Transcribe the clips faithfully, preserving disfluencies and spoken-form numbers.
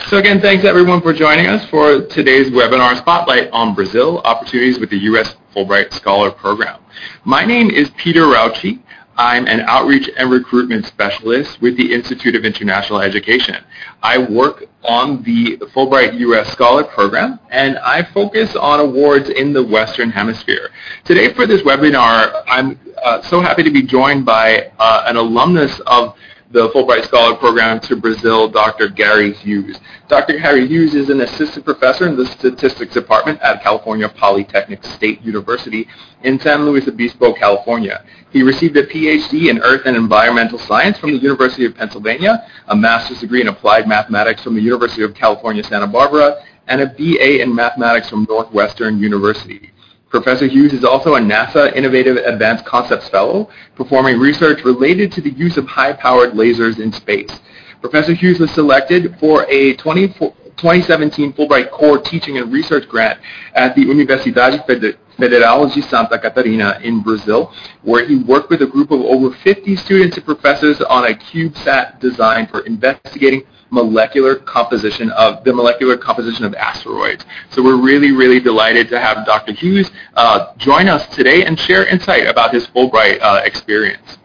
So again, thanks everyone for joining us for today's webinar Spotlight on Brazil, Opportunities with the U S Fulbright Scholar Program. My name is Peter Rauchi. I'm an outreach and recruitment specialist with the Institute of International Education. I work on the Fulbright U S Scholar Program, and I focus on awards in the Western Hemisphere. Today for this webinar, I'm uh, so happy to be joined by uh, an alumnus of the Fulbright Scholar Program to Brazil, Doctor Gary Hughes. Doctor Gary Hughes is an assistant professor in the statistics department at California Polytechnic State University in San Luis Obispo, California. He received a P H D in Earth and Environmental Science from the University of Pennsylvania, a master's degree in Applied Mathematics from the University of California, Santa Barbara, and a B A in Mathematics from Northwestern University. Professor Hughes is also a NASA Innovative Advanced Concepts Fellow, performing research related to the use of high-powered lasers in space. Professor Hughes was selected for a twenty seventeen Fulbright Core Teaching and Research Grant at the Universidade Federal de Santa Catarina in Brazil, where he worked with a group of over fifty students and professors on a CubeSat design for investigating molecular composition of the molecular composition of asteroids. So we're really, really delighted to have Doctor Hughes uh, join us today and share insight about his Fulbright uh, experience.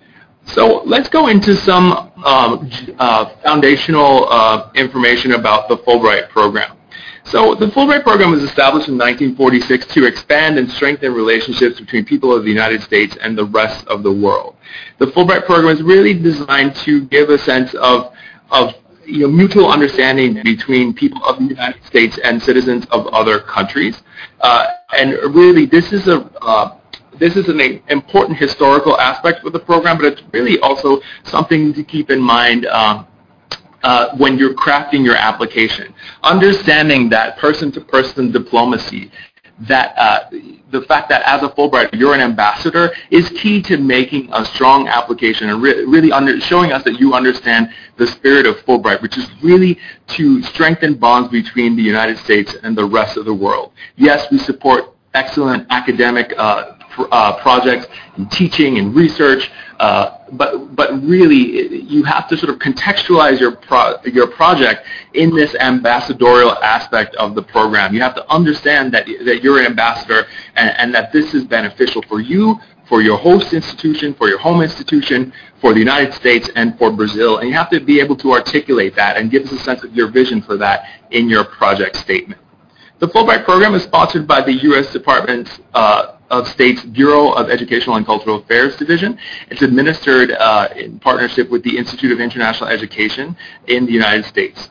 So let's go into some um, uh, foundational uh, information about the Fulbright program. So the Fulbright program was established in nineteen forty-six to expand and strengthen relationships between people of the United States and the rest of the world. The Fulbright program is really designed to give a sense of, of you know, mutual understanding between people of the United States and citizens of other countries. Uh, and really, this is a uh, this is an important historical aspect of the program, but it's really also something to keep in mind um, uh, when you're crafting your application. Understanding that person-to-person diplomacy, that uh, the fact that as a Fulbrighter you're an ambassador is key to making a strong application and re really under showing us that you understand the spirit of Fulbright, which is really to strengthen bonds between the United States and the rest of the world. Yes, we support excellent academic uh, pr uh, projects in teaching and research, uh, but but really you have to sort of contextualize your pro your project in this ambassadorial aspect of the program. You have to understand that that you're an ambassador and, and that this is beneficial for you, for your host institution, for your home institution, for the United States, and for Brazil. And you have to be able to articulate that and give us a sense of your vision for that in your project statement. The Fulbright program is sponsored by the U S Department uh, of State's Bureau of Educational and Cultural Affairs Division. It's administered uh, in partnership with the Institute of International Education in the United States.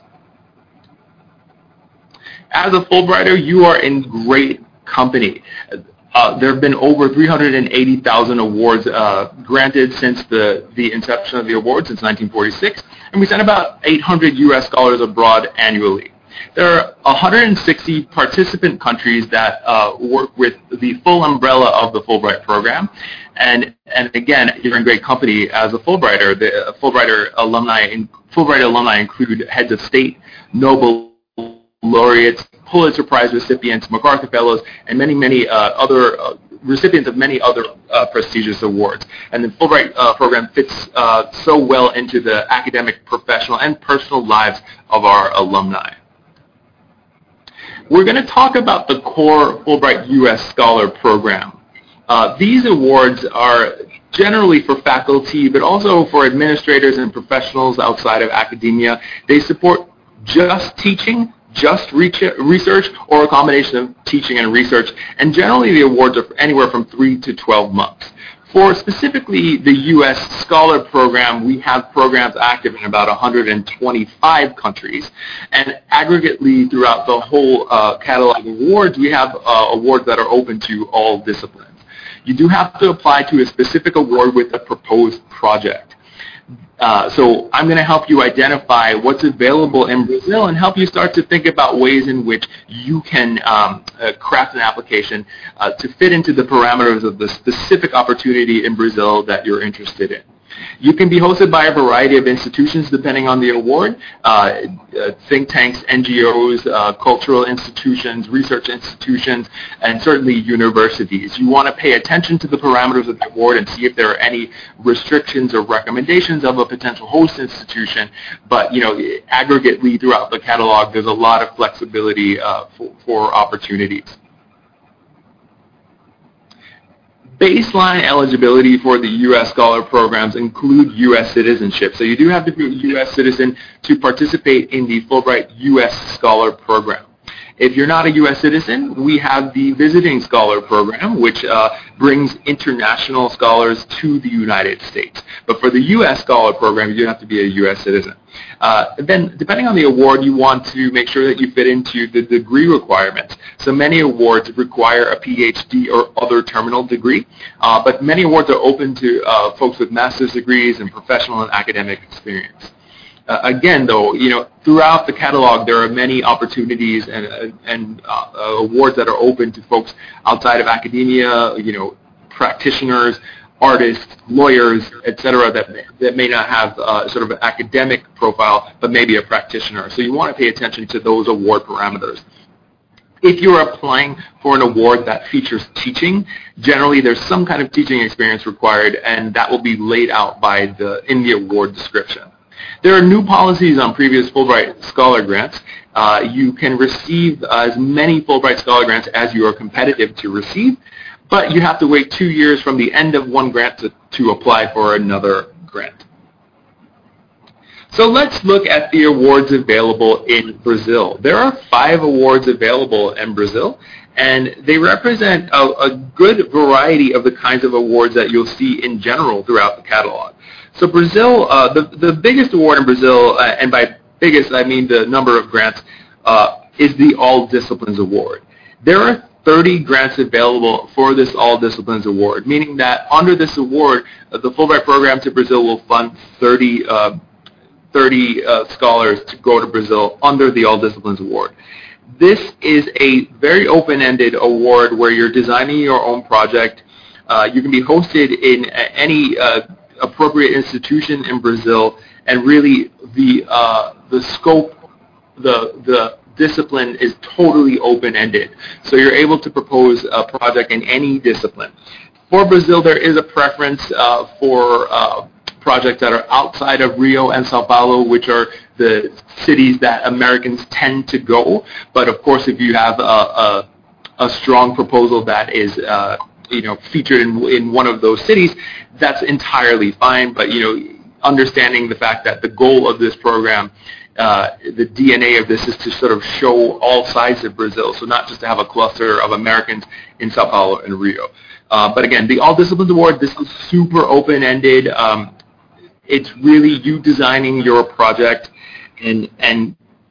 As a Fulbrighter, you are in great company. Uh, there have been over three hundred eighty thousand awards uh, granted since the, the inception of the award, since nineteen forty-six, and we send about eight hundred U S scholars abroad annually. There are one hundred sixty participant countries that uh, work with the full umbrella of the Fulbright program. And, and again, you're in great company as a Fulbrighter. The Fulbrighter alumni, in, Fulbright alumni include heads of state, Nobel laureates, Pulitzer Prize recipients, MacArthur Fellows, and many, many uh, other uh, recipients of many other uh, prestigious awards. And the Fulbright uh, program fits uh, so well into the academic, professional, and personal lives of our alumni. We're going to talk about the core Fulbright U S Scholar Program. Uh, these awards are generally for faculty, but also for administrators and professionals outside of academia. They support just teaching, just research, or a combination of teaching and research. And generally the awards are anywhere from three to twelve months. For specifically the U S Scholar Program, we have programs active in about one hundred twenty-five countries. And aggregately throughout the whole uh, catalog of awards, we have uh, awards that are open to all disciplines. You do have to apply to a specific award with a proposed project. Uh, so I'm going to help you identify what's available in Brazil and help you start to think about ways in which you can um, uh, craft an application uh, to fit into the parameters of the specific opportunity in Brazil that you're interested in. You can be hosted by a variety of institutions depending on the award, uh, uh, think tanks, N G Os, uh, cultural institutions, research institutions, and certainly universities. You want to pay attention to the parameters of the award and see if there are any restrictions or recommendations of a potential host institution, but you know, aggregately throughout the catalog, there's a lot of flexibility uh, for, for opportunities. Baseline eligibility for the U S Scholar programs include U S citizenship. So you do have to be a U S citizen to participate in the Fulbright U S Scholar program. If you're not a U S citizen, we have the Visiting Scholar Program, which uh, brings international scholars to the United States. But for the U S Scholar Program, you have to be a U S citizen. Uh, then, depending on the award, you want to make sure that you fit into the degree requirements. So many awards require a P H D or other terminal degree, uh, but many awards are open to uh, folks with master's degrees and professional and academic experience. Uh, again, though, you know, throughout the catalog, there are many opportunities and, uh, and uh, awards that are open to folks outside of academia, you know, practitioners, artists, lawyers, et cetera, that, that may not have uh, sort of an academic profile, but maybe a practitioner. So you want to pay attention to those award parameters. If you're applying for an award that features teaching, generally there's some kind of teaching experience required, and that will be laid out by the, in the award description. There are new policies on previous Fulbright Scholar grants. Uh, you can receive as many Fulbright Scholar grants as you are competitive to receive, but you have to wait two years from the end of one grant to, to apply for another grant. So let's look at the awards available in Brazil. There are five awards available in Brazil, and they represent a, a good variety of the kinds of awards that you'll see in general throughout the catalog. So Brazil, uh, the, the biggest award in Brazil, uh, and by biggest I mean the number of grants, uh, is the All Disciplines Award. There are thirty grants available for this All Disciplines Award, meaning that under this award, uh, the Fulbright program to Brazil will fund thirty, uh, thirty uh, scholars to go to Brazil under the All Disciplines Award. This is a very open-ended award where you're designing your own project. Uh, you can be hosted in any uh, appropriate institution in Brazil, and really the uh, the scope, the the discipline is totally open-ended. So you're able to propose a project in any discipline. For Brazil, there is a preference uh, for uh, projects that are outside of Rio and Sao Paulo, which are the cities that Americans tend to go. But of course, if you have a, a, a strong proposal that is uh, you know, featured in, in one of those cities, that's entirely fine. But, you know, understanding the fact that the goal of this program, uh, the D N A of this is to sort of show all sides of Brazil, so not just to have a cluster of Americans in Sao Paulo and Rio. Uh, but again, the All Disciplines Award, this is super open-ended. Um, it's really you designing your project and and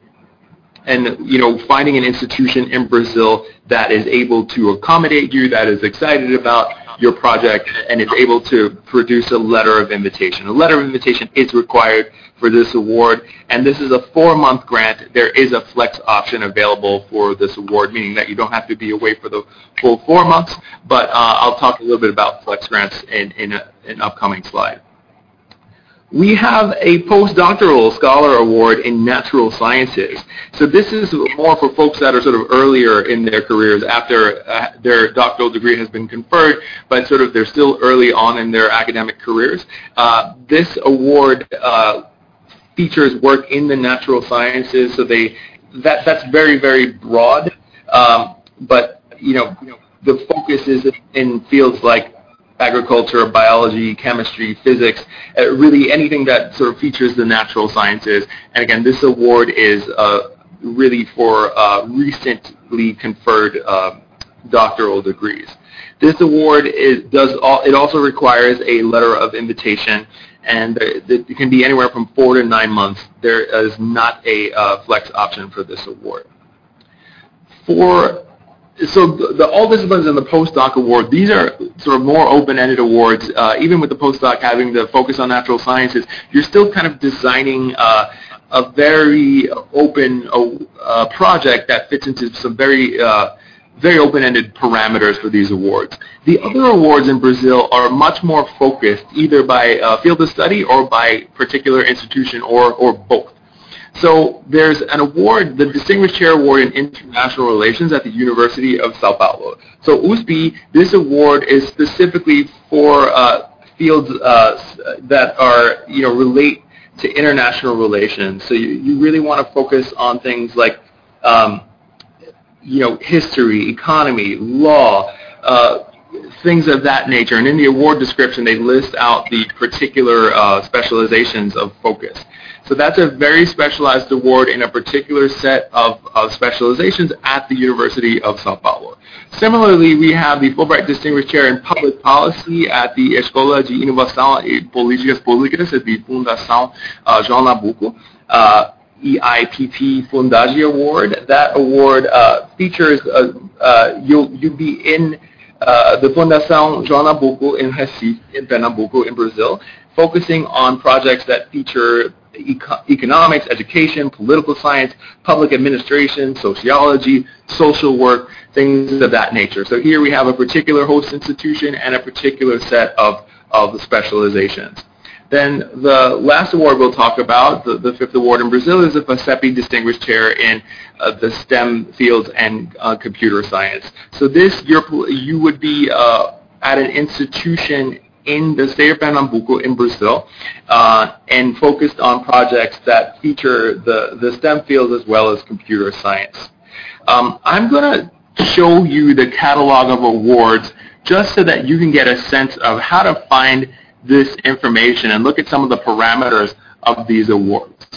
and you know, finding an institution in Brazil that is able to accommodate you, that is excited about your project, and is able to produce a letter of invitation. A letter of invitation is required for this award, and this is a four-month grant. There is a flex option available for this award, meaning that you don't have to be away for the full four months, but uh, I'll talk a little bit about flex grants in, in a, an upcoming slide. We have a postdoctoral scholar award in natural sciences. So this is more for folks that are sort of earlier in their careers after uh, their doctoral degree has been conferred, but sort of they're still early on in their academic careers. Uh, this award uh, features work in the natural sciences, so they that that's very, very broad. Um, but you know, the focus is in fields like agriculture, biology, chemistry, physics, uh, really anything that sort of features the natural sciences. And again, this award is uh, really for uh, recently conferred uh, doctoral degrees. This award is, does all, it also requires a letter of invitation, and it can be anywhere from four to nine months. There is not a uh, flex option for this award. For So the, the All Disciplines and the Postdoc Award, these are sort of more open-ended awards. Uh, even with the postdoc having the focus on natural sciences, you're still kind of designing uh, a very open uh, project that fits into some very uh, very open-ended parameters for these awards. The other awards in Brazil are much more focused, either by uh, field of study or by particular institution, or, or both. So there's an award, the Distinguished Chair Award in International Relations at the University of Sao Paulo. So U S P, this award is specifically for uh, fields uh, that are, you know, relate to international relations. So you, you really want to focus on things like, um, you know, history, economy, law, uh, things of that nature. And in the award description, they list out the particular uh, specializations of focus. So that's a very specialized award in a particular set of, of specializations at the University of Sao Paulo. Similarly, we have the Fulbright Distinguished Chair in Public Policy at the Escola de Inovação e Políticas Públicas at the Fundação uh, João Nabuco. Uh, E I P P Fundagi Award. That award uh, features, uh, uh, you'll, you'll be in uh, the Fundação João Nabuco in Recife, in Pernambuco, in Brazil, focusing on projects that feature eco economics, education, political science, public administration, sociology, social work, things of that nature. So here we have a particular host institution and a particular set of, of specializations. Then the last award we'll talk about, the, the fifth award in Brazil, is the FACEP Distinguished Chair in uh, the STEM fields and uh, computer science. So this, you're, you would be uh, at an institution in the state of Pernambuco in Brazil uh, and focused on projects that feature the, the STEM fields as well as computer science. Um, I'm going to show you the catalog of awards just so that you can get a sense of how to find this information and look at some of the parameters of these awards.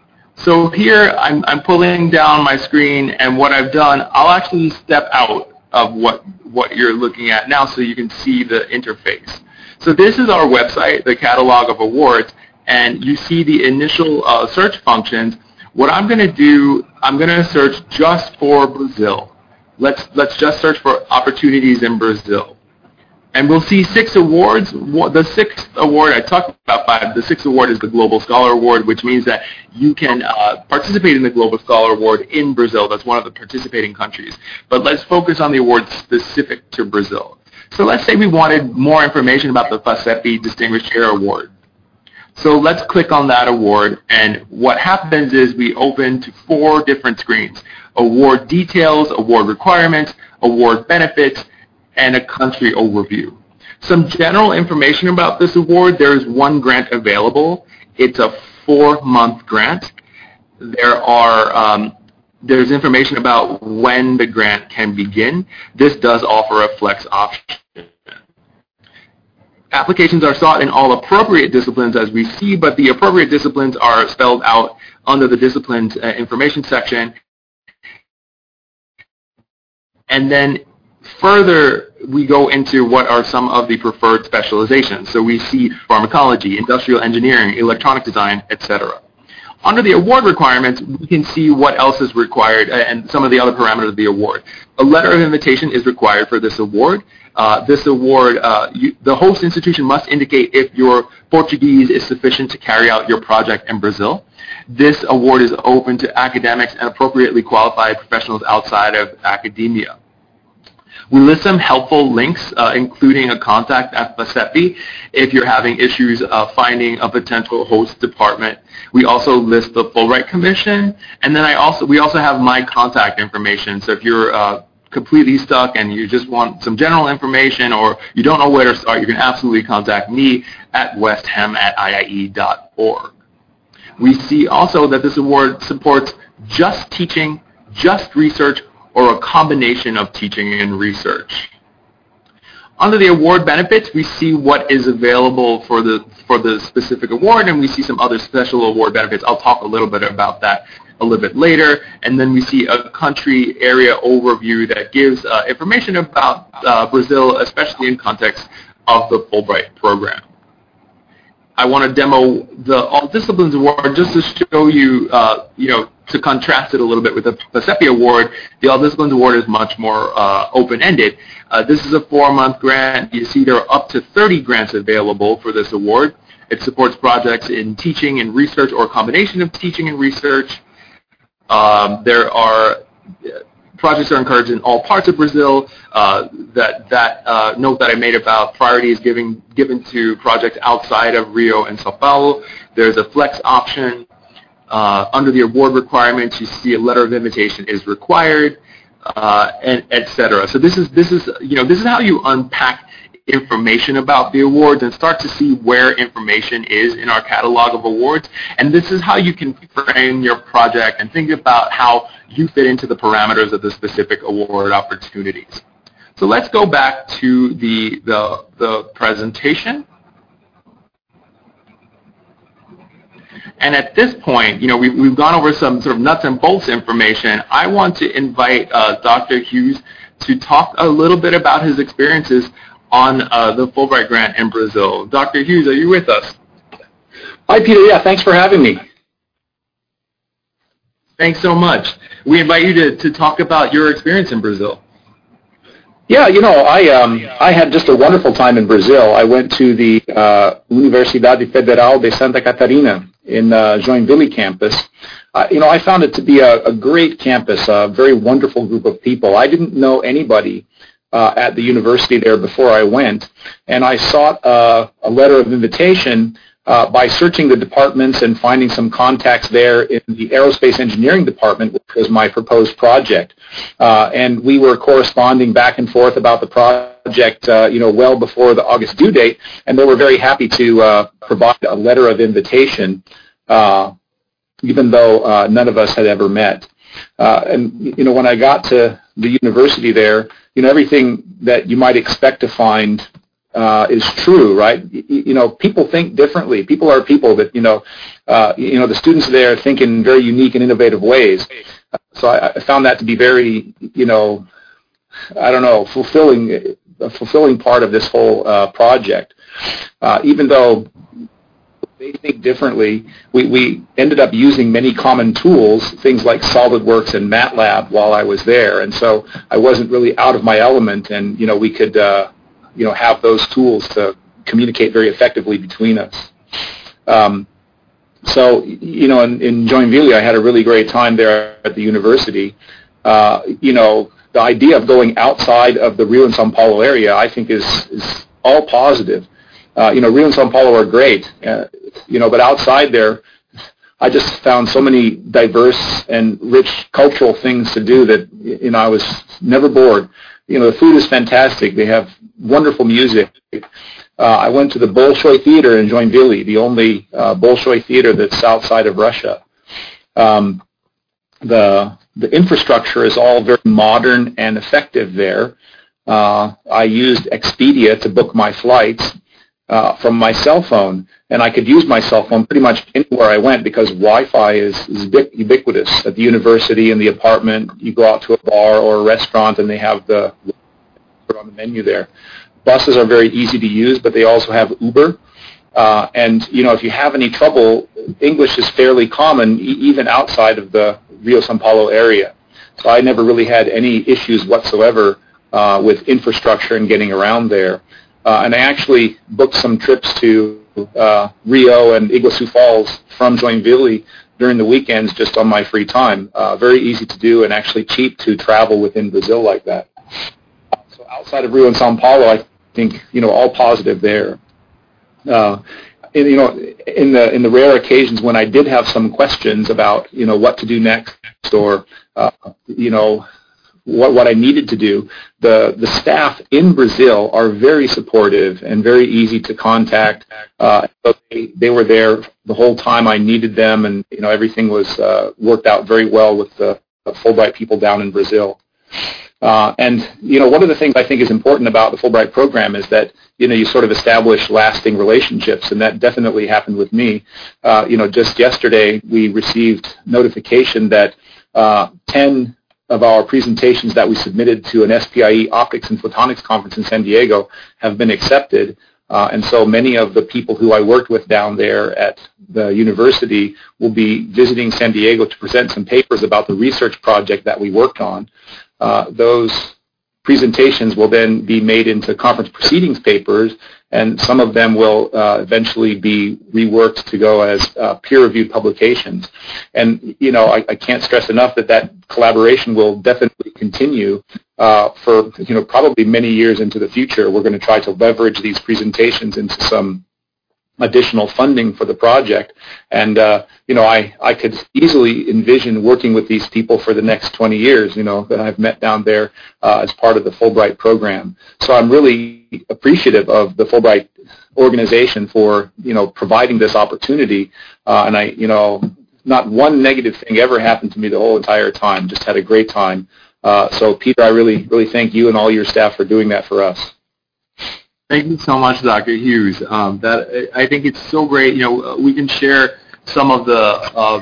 So here I'm, I'm pulling down my screen, and what I've done, I'll actually step out of what, what you're looking at now so you can see the interface. So this is our website, the catalog of awards, and you see the initial uh, search functions. What I'm going to do, I'm going to search just for Brazil. Let's, let's just search for opportunities in Brazil. And we'll see six awards. The sixth award, I talked about five. The sixth award is the Global Scholar Award, which means that you can uh, participate in the Global Scholar Award in Brazil. That's one of the participating countries. But let's focus on the awards specific to Brazil. So let's say we wanted more information about the FACEP Distinguished Chair Award. So let's click on that award, and what happens is we open to four different screens: award details, award requirements, award benefits, and a country overview. Some general information about this award: there is one grant available. It's a four-month grant. There are um, there's information about when the grant can begin. This does offer a flex option. Applications are sought in all appropriate disciplines, as we see, but the appropriate disciplines are spelled out under the disciplines uh, information section. And then further, we go into what are some of the preferred specializations. So we see pharmacology, industrial engineering, electronic design, et cetera. Under the award requirements, we can see what else is required and some of the other parameters of the award. A letter of invitation is required for this award. Uh, this award, uh, you, the host institution must indicate if your Portuguese is sufficient to carry out your project in Brazil. This award is open to academics and appropriately qualified professionals outside of academia. We list some helpful links, uh, including a contact at FACEP if you're having issues uh, finding a potential host department. We also list the Fulbright Commission, and then I also we also have my contact information. So if you're uh, completely stuck and you just want some general information, or you don't know where to start, you can absolutely contact me at westhem at I I E dot org. We see also that this award supports just teaching, just research, or a combination of teaching and research. Under the award benefits, we see what is available for the for the specific award, and we see some other special award benefits. I'll talk a little bit about that a little bit later. And then we see a country area overview that gives uh, information about uh, Brazil, especially in context of the Fulbright program. I want to demo the All Disciplines Award just to show you, uh, you know, to contrast it a little bit with the FACEP Award. The All Disciplines Award is much more uh, open-ended. Uh, this is a four-month grant. You see there are up to thirty grants available for this award. It supports projects in teaching and research or a combination of teaching and research. Um, there are projects are encouraged in all parts of Brazil. Uh, that that uh, note that I made about priority is giving, given to projects outside of Rio and Sao Paulo. There's a flex option. Uh, under the award requirements, you see a letter of invitation is required, uh, and et cetera. So this is this is you know this is how you unpack information about the awards and start to see where information is in our catalog of awards. And this is how you can frame your project and think about how you fit into the parameters of the specific award opportunities. So let's go back to the the, the presentation. And at this point, you know, we've, we've gone over some sort of nuts and bolts information. I want to invite uh, Doctor Hughes to talk a little bit about his experiences on uh, the Fulbright grant in Brazil. Doctor Hughes, are you with us? Hi, Peter. Yeah, thanks for having me. Thanks so much. We invite you to, to talk about your experience in Brazil. Yeah, you know, I um, I had just a wonderful time in Brazil. I went to the uh, Universidade Federal de Santa Catarina in uh, Joinville campus. Uh, you know, I found it to be a, a great campus, a very wonderful group of people. I didn't know anybody uh, at the university there before I went, and I sought uh, a letter of invitation uh, by searching the departments and finding some contacts there in the aerospace engineering department, which was my proposed project. Uh, and we were corresponding back and forth about the project, uh, you know, well before the August due date, and they were very happy to uh, provide a letter of invitation, uh, even though uh, none of us had ever met. Uh, and, you know, when I got to the university there, you know, everything that you might expect to find uh, is true, right? You, you know, people think differently. People are people that, you know, uh, you know, the students there think in very unique and innovative ways. So I, I found that to be very, you know, I don't know, fulfilling, a fulfilling part of this whole uh, project. Uh, even though they think differently, we, we ended up using many common tools, things like SolidWorks and MATLAB while I was there. And so I wasn't really out of my element, and, you know, we could, uh, you know, have those tools to communicate very effectively between us. Um, So, you know, in, in Joinville, I had a really great time there at the university. Uh, you know, the idea of going outside of the Rio and Sao Paulo area, I think, is, is all positive. Uh, you know, Rio and Sao Paulo are great, uh, you know, but outside there, I just found so many diverse and rich cultural things to do that, you know, I was never bored. You know, the food is fantastic. They have wonderful music. Uh, I went to the Bolshoi Theater in Joinville, the only uh, Bolshoi theater that's outside of Russia. Um, the the infrastructure is all very modern and effective there. Uh, I used Expedia to book my flights uh, from my cell phone, and I could use my cell phone pretty much anywhere I went because Wi-Fi is, is ubiquitous at the university, in the apartment. You go out to a bar or a restaurant, and they have the on the menu there. Buses are very easy to use, but they also have Uber. Uh, and, you know, if you have any trouble, English is fairly common, e even outside of the Rio Sao Paulo area. So I never really had any issues whatsoever uh, with infrastructure and getting around there. Uh, and I actually booked some trips to uh, Rio and Iguazu Falls from Joinville during the weekends just on my free time. Uh, very easy to do and actually cheap to travel within Brazil like that. So outside of Rio and Sao Paulo, I think, you know, all positive there. Uh, and, you know, in the in the rare occasions when I did have some questions about, you know, what to do next or, uh, you know, what what I needed to do, the the staff in Brazil are very supportive and very easy to contact. Uh, so they, they were there the whole time I needed them, and, you know, everything was uh, worked out very well with the, the Fulbright people down in Brazil. Uh, and, you know, one of the things I think is important about the Fulbright program is that, you know, you sort of establish lasting relationships, and that definitely happened with me. Uh, you know, just yesterday we received notification that uh, ten of our presentations that we submitted to an S P I E Optics and Photonics conference in San Diego have been accepted. Uh, and so many of the people who I worked with down there at the university will be visiting San Diego to present some papers about the research project that we worked on. Uh, those presentations will then be made into conference proceedings papers, and some of them will uh, eventually be reworked to go as uh, peer-reviewed publications. And, you know, I, I can't stress enough that that collaboration will definitely continue uh, for, you know, probably many years into the future. We're going to try to leverage these presentations into some additional funding for the project. And, uh, you know, I, I could easily envision working with these people for the next twenty years, you know, that I've met down there uh, as part of the Fulbright program. So I'm really appreciative of the Fulbright organization for, you know, providing this opportunity. Uh, and I, you know, not one negative thing ever happened to me the whole entire time. Just had a great time. Uh, so, Peter, I really, really thank you and all your staff for doing that for us. Thank you so much, Doctor Hughes. Um, that I think it's so great. You know, we can share some of the uh,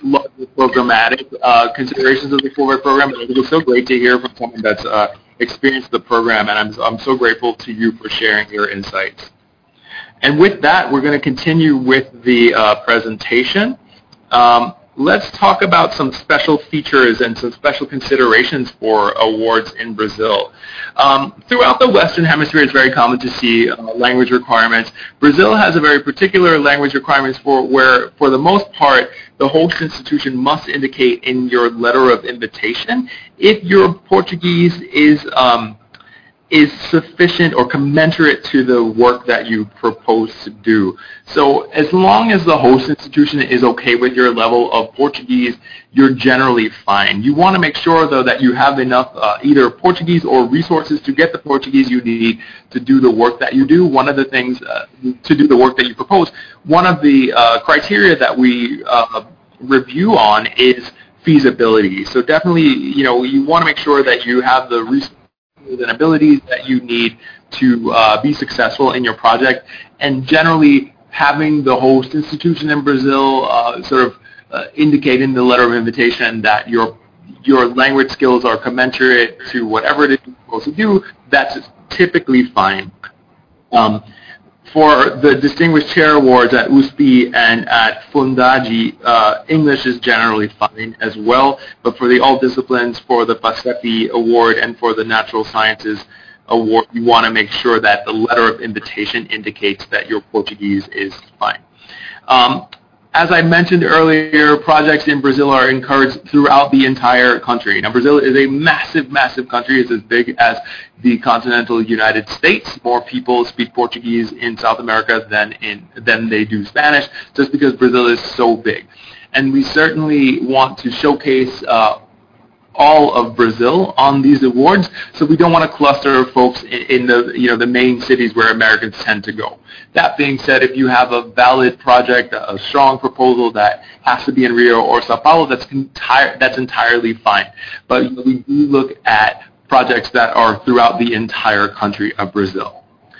programmatic uh, considerations of the Fulbright program, but I think it's so great to hear from someone that's uh, experienced the program, and I'm I'm so grateful to you for sharing your insights. And with that, we're going to continue with the uh, presentation. Um, Let's talk about some special features and some special considerations for awards in Brazil. Um, throughout the Western Hemisphere, it's very common to see uh, language requirements. Brazil has a very particular language requirements for where, for the most part, the host institution must indicate in your letter of invitation if your Portuguese is um, is sufficient or commensurate to the work that you propose to do. So as long as the host institution is okay with your level of Portuguese, you're generally fine. You want to make sure, though, that you have enough uh, either Portuguese or resources to get the Portuguese you need to do the work that you do. One of the things, uh, to do the work that you propose, one of the uh, criteria that we uh, review on is feasibility. So definitely, you know, you want to make sure that you have the resources and abilities that you need to uh, be successful in your project, and generally having the host institution in Brazil uh, sort of uh, indicate in the letter of invitation that your your language skills are commensurate to whatever it is you're supposed to do. That's typically fine. Um, For the Distinguished Chair Awards at U S P and at Fundagi, uh, English is generally fine as well, but for the All Disciplines, for the FACEP Award, and for the Natural Sciences Award, you want to make sure that the letter of invitation indicates that your Portuguese is fine. Um, As I mentioned earlier, projects in Brazil are encouraged throughout the entire country. Now, Brazil is a massive, massive country. It's as big as the continental United States. More people speak Portuguese in South America than in than they do Spanish, just because Brazil is so big. And we certainly want to showcase uh, all of Brazil on these awards, so we don't want to cluster folks in, in the you know the main cities where Americans tend to go. That being said, if you have a valid project, a strong proposal that has to be in Rio or Sao Paulo, that's entire that's entirely fine. But we do look at projects that are throughout the entire country of Brazil.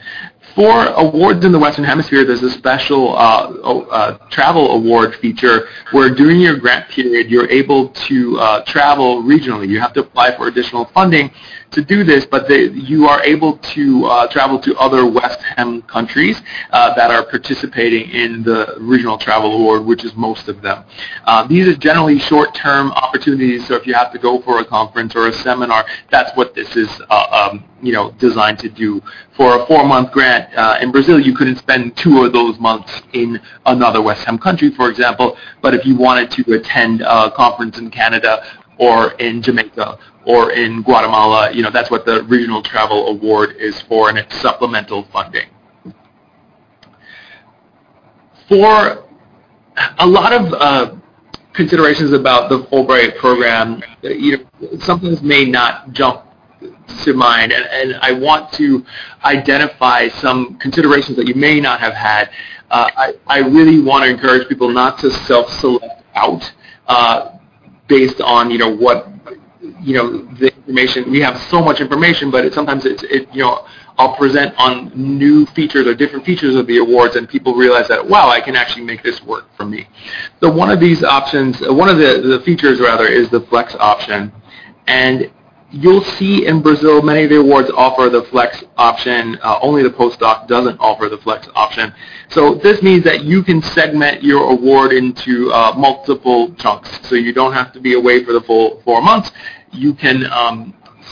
For awards in the Western Hemisphere, there's a special uh, uh, travel award feature where during your grant period, you're able to uh, travel regionally. You have to apply for additional funding to do this, but they, you are able to uh, travel to other West Hem countries uh, that are participating in the Regional Travel Award, which is most of them. Uh, these are generally short-term opportunities, so if you have to go for a conference or a seminar, that's what this is uh, um, you know, designed to do. For a four-month grant uh, in Brazil, you couldn't spend two of those months in another West Hem country, for example, but if you wanted to attend a conference in Canada or in Jamaica or in Guatemala, you know, that's what the Regional Travel Award is for, and it's supplemental funding. For a lot of uh, considerations about the Fulbright program, you know, some things may not jump to mind, and, and I want to identify some considerations that you may not have had. Uh, I, I really want to encourage people not to self-select out uh, based on, you know, what, you know, the information. We have so much information, but it, sometimes it's, it, you know, I'll present on new features or different features of the awards, and people realize that, wow, I can actually make this work for me. So one of these options, one of the, the features, rather, is the flex option. And you'll see in Brazil, many of the awards offer the flex option. Uh, only the postdoc doesn't offer the flex option. So this means that you can segment your award into uh, multiple chunks. So you don't have to be away for the full four months. You can um,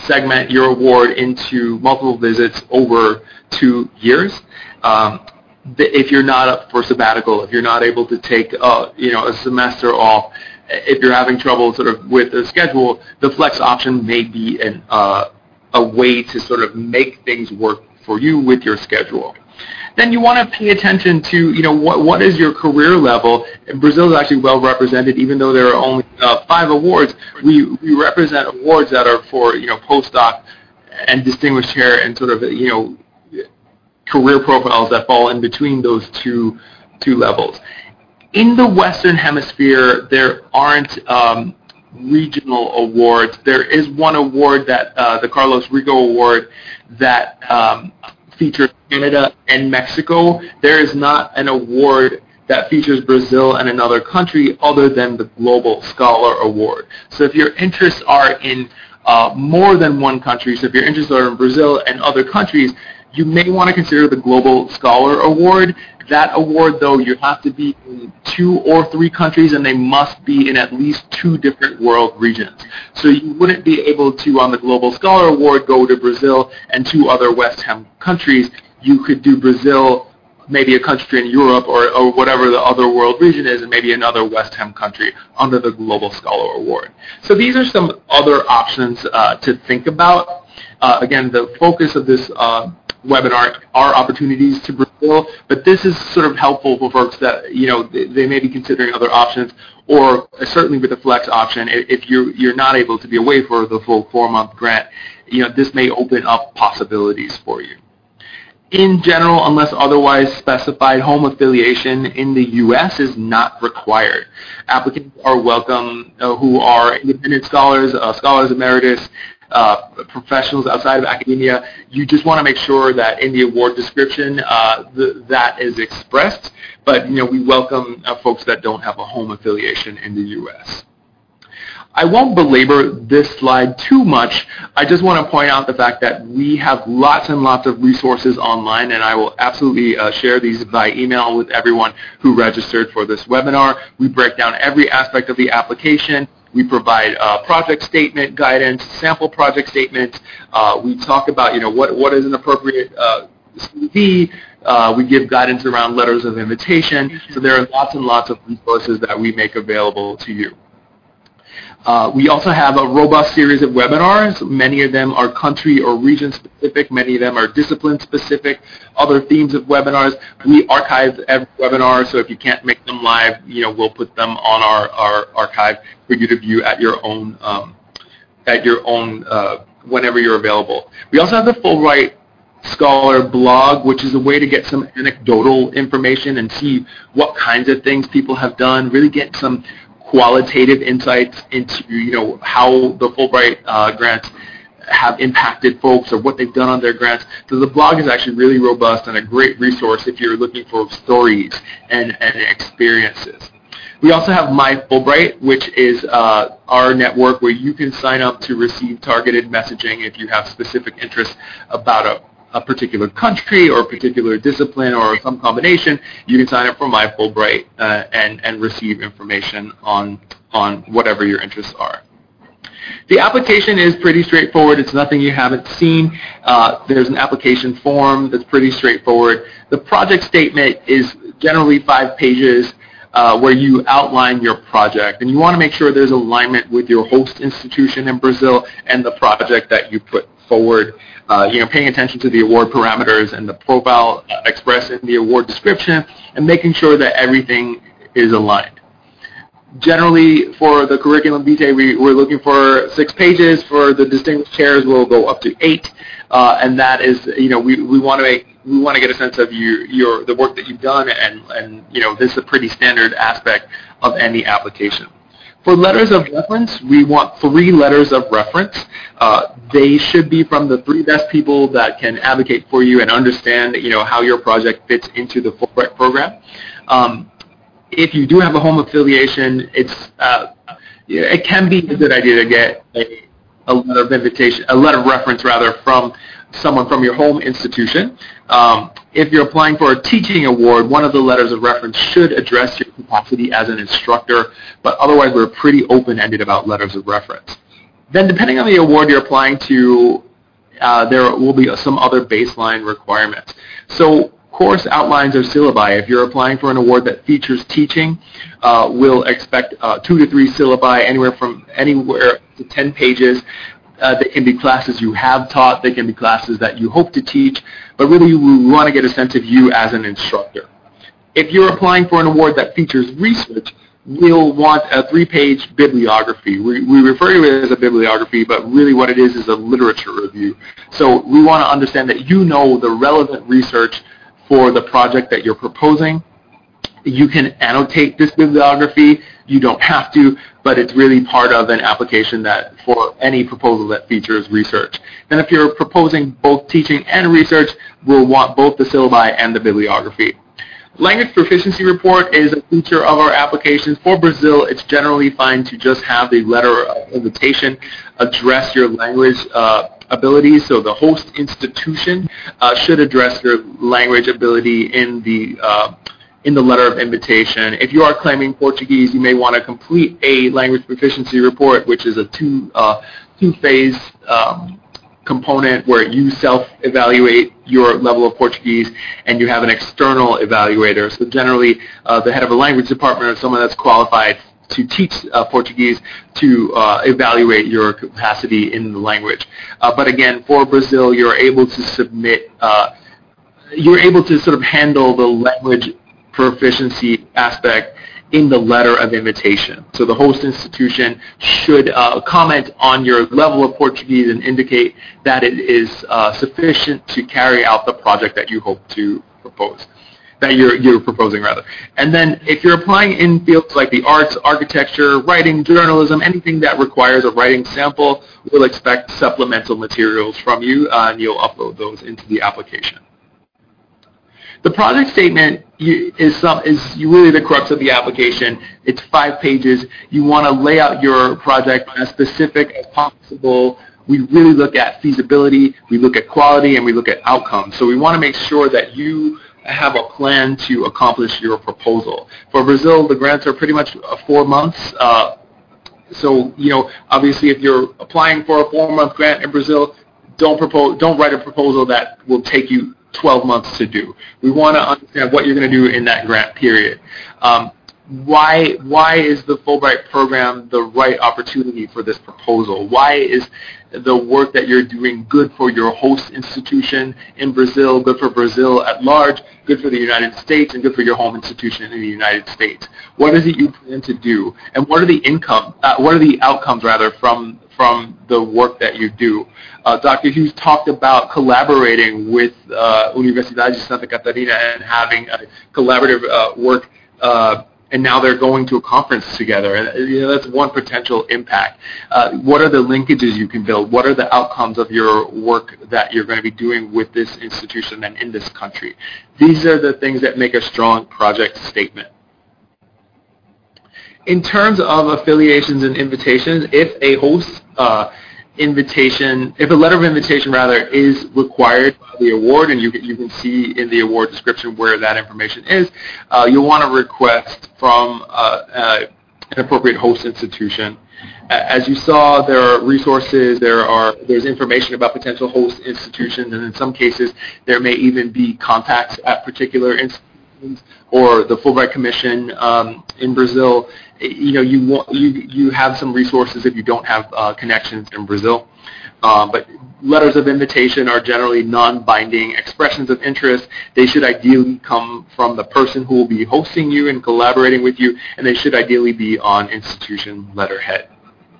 segment your award into multiple visits over two years. Um, if you're not up for sabbatical, if you're not able to take uh, you know, a semester off, if you're having trouble sort of with the schedule, the flex option may be an, uh, a way to sort of make things work for you with your schedule. Then you want to pay attention to, you know, what what is your career level. Brazil is actually well represented, even though there are only uh, five awards. We we represent awards that are for, you know, postdoc and distinguished chair and sort of, you know, career profiles that fall in between those two two levels. In the Western Hemisphere, there aren't um, regional awards. There is one award, that uh, the Carlos Rico Award, that um, features Canada and Mexico. There is not an award that features Brazil and another country other than the Global Scholar Award. So if your interests are in uh, more than one country, so if your interests are in Brazil and other countries, you may want to consider the Global Scholar Award. That award, though, you have to be in two or three countries, and they must be in at least two different world regions. So you wouldn't be able to, on the Global Scholar Award, go to Brazil and two other West Hem countries. You could do Brazil, maybe a country in Europe, or, or whatever the other world region is, and maybe another West Hem country under the Global Scholar Award. So these are some other options uh, to think about. Uh, again, the focus of this uh, webinar are opportunities to Brazil, but this is sort of helpful for folks that, you know, they, they may be considering other options, or certainly with the flex option, if you're, you're not able to be away for the full four-month grant, you know, this may open up possibilities for you. In general, unless otherwise specified, home affiliation in the U S is not required. Applicants are welcome uh, who are independent scholars, uh, scholars emeritus, uh, professionals outside of academia. You just want to make sure that in the award description uh, the, that is expressed. But, you know, we welcome uh, folks that don't have a home affiliation in the U S. I won't belabor this slide too much. I just want to point out the fact that we have lots and lots of resources online, and I will absolutely uh, share these by email with everyone who registered for this webinar. We break down every aspect of the application. We provide uh, project statement guidance, sample project statements. Uh, we talk about, you know, what, what is an appropriate uh, C V. Uh, we give guidance around letters of invitation. So there are lots and lots of resources that we make available to you. Uh, we also have a robust series of webinars. Many of them are country or region specific. Many of them are discipline specific. Other themes of webinars. We archive every webinar, so if you can't make them live, you know, we'll put them on our, our archive for you to view at your own, um, at your own, uh, whenever you're available. We also have the Fulbright Scholar blog, which is a way to get some anecdotal information and see what kinds of things people have done, really get some qualitative insights into, you know, how the Fulbright uh, grants have impacted folks or what they've done on their grants. So the blog is actually really robust and a great resource if you're looking for stories and, and experiences. We also have My Fulbright, which is uh, our network where you can sign up to receive targeted messaging if you have specific interests about a a particular country or a particular discipline or some combination. You can sign up for My Fulbright uh, and, and receive information on, on whatever your interests are. The application is pretty straightforward. It's nothing you haven't seen. Uh, there's an application form that's pretty straightforward. The project statement is generally five pages uh, where you outline your project. And you want to make sure there's alignment with your host institution in Brazil and the project that you put forward. Uh, you know, paying attention to the award parameters and the profile uh, expressed in the award description, and making sure that everything is aligned. Generally, for the curriculum vitae, we, we're looking for six pages. For the distinguished chairs, we'll go up to eight, uh, and that is, you know, we, we want to make we want to get a sense of you, your the work that you've done, and and you know, this is a pretty standard aspect of any application. For letters of reference, we want three letters of reference. Uh, they should be from the three best people that can advocate for you and understand, you know, how your project fits into the Fulbright program. Um, if you do have a home affiliation, it's uh, it can be a good idea to get a, a letter of invitation, a letter of reference rather, from someone from your home institution. Um, if you're applying for a teaching award, one of the letters of reference should address your capacity as an instructor, but otherwise we're pretty open-ended about letters of reference. Then depending on the award you're applying to, uh, there will be some other baseline requirements. So course outlines or syllabi. If you're applying for an award that features teaching, uh, we'll expect uh, two to three syllabi, anywhere from anywhere to ten pages. Uh, they can be classes you have taught. They can be classes that you hope to teach. But really, we want to get a sense of you as an instructor. If you're applying for an award that features research, we'll want a three-page bibliography. We, we refer to it as a bibliography, but really what it is is a literature review. So we want to understand that you know the relevant research for the project that you're proposing. You can annotate this bibliography. You don't have to, but it's really part of an application that for any proposal that features research. Then if you're proposing both teaching and research, we'll want both the syllabi and the bibliography. Language proficiency report is a feature of our applications. For Brazil, it's generally fine to just have the letter of invitation address your language uh, abilities. So the host institution uh, should address your language ability in the uh, in the letter of invitation. If you are claiming Portuguese, you may want to complete a language proficiency report, which is a two uh, two-phase um, component where you self-evaluate your level of Portuguese and you have an external evaluator. So generally, uh, the head of a language department or someone that's qualified to teach uh, Portuguese to uh, evaluate your capacity in the language. Uh, but again, for Brazil, you're able to submit, uh, you're able to sort of handle the language proficiency aspect in the letter of invitation. So the host institution should uh, comment on your level of Portuguese and indicate that it is uh, sufficient to carry out the project that you hope to propose, that you're, you're proposing rather. And then if you're applying in fields like the arts, architecture, writing, journalism, anything that requires a writing sample, we'll expect supplemental materials from you uh, and you'll upload those into the application. The project statement is, some, is really the crux of the application. It's five pages. You want to lay out your project as specific as possible. We really look at feasibility, we look at quality, and we look at outcomes. So we want to make sure that you have a plan to accomplish your proposal. For Brazil, the grants are pretty much four months. Uh, so, you know, obviously if you're applying for a four-month grant in Brazil, don't propose, don't write a proposal that will take you twelve months to do. We want to understand what you're going to do in that grant period. Um, why, why is the Fulbright program the right opportunity for this proposal? Why is the work that you're doing good for your host institution in Brazil, good for Brazil at large, good for the United States, and good for your home institution in the United States? What is it you plan to do? And what are the income, uh, what are the outcomes rather from from the work that you do? Uh, Doctor Hughes talked about collaborating with uh, Universidade de Santa Catarina and having a collaborative uh, work, uh, and now they're going to a conference together. And you know, that's one potential impact. Uh, what are the linkages you can build? What are the outcomes of your work that you're going to be doing with this institution and in this country? These are the things that make a strong project statement. In terms of affiliations and invitations, if a host uh, invitation, if a letter of invitation rather is required by the award, and you can, you can see in the award description where that information is, uh, you'll want to request from uh, uh, an appropriate host institution. As you saw, there are resources, there are, there's information about potential host institutions, and in some cases there may even be contacts at particular institutions or the Fulbright Commission um, in Brazil. You know, you want, you you have some resources if you don't have uh, connections in Brazil. Uh, but letters of invitation are generally non-binding expressions of interest. They should ideally come from the person who will be hosting you and collaborating with you, and they should ideally be on institution letterhead.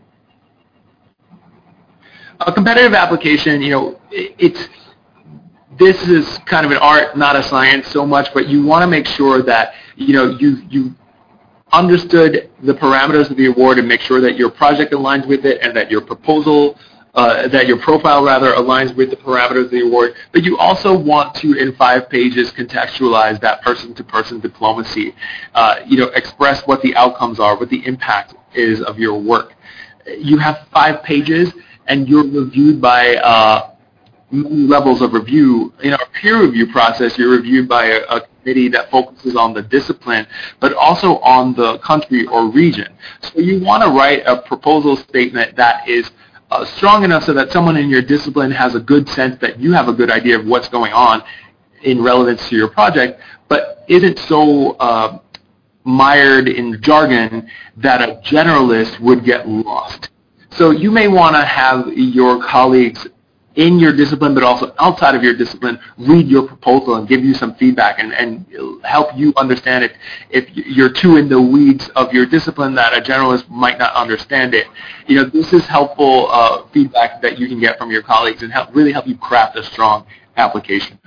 A competitive application, you know, it, it's this is kind of an art, not a science so much, but you want to make sure that, you know, you you understood the parameters of the award and make sure that your project aligns with it and that your proposal, uh, that your profile rather aligns with the parameters of the award. But you also want to, in five pages, contextualize that person-to-person diplomacy. Uh, you know, express what the outcomes are, what the impact is of your work. You have five pages, and you're reviewed by uh, many levels of review. In our peer review process, you're reviewed by a, a committee that focuses on the discipline, but also on the country or region. So you want to write a proposal statement that is uh, strong enough so that someone in your discipline has a good sense that you have a good idea of what's going on in relevance to your project, but isn't so uh, mired in jargon that a generalist would get lost. So you may want to have your colleagues in your discipline, but also outside of your discipline, read your proposal and give you some feedback and, and help you understand it. If you're too in the weeds of your discipline that a generalist might not understand it, you know, this is helpful uh, feedback that you can get from your colleagues and help really help you craft a strong application.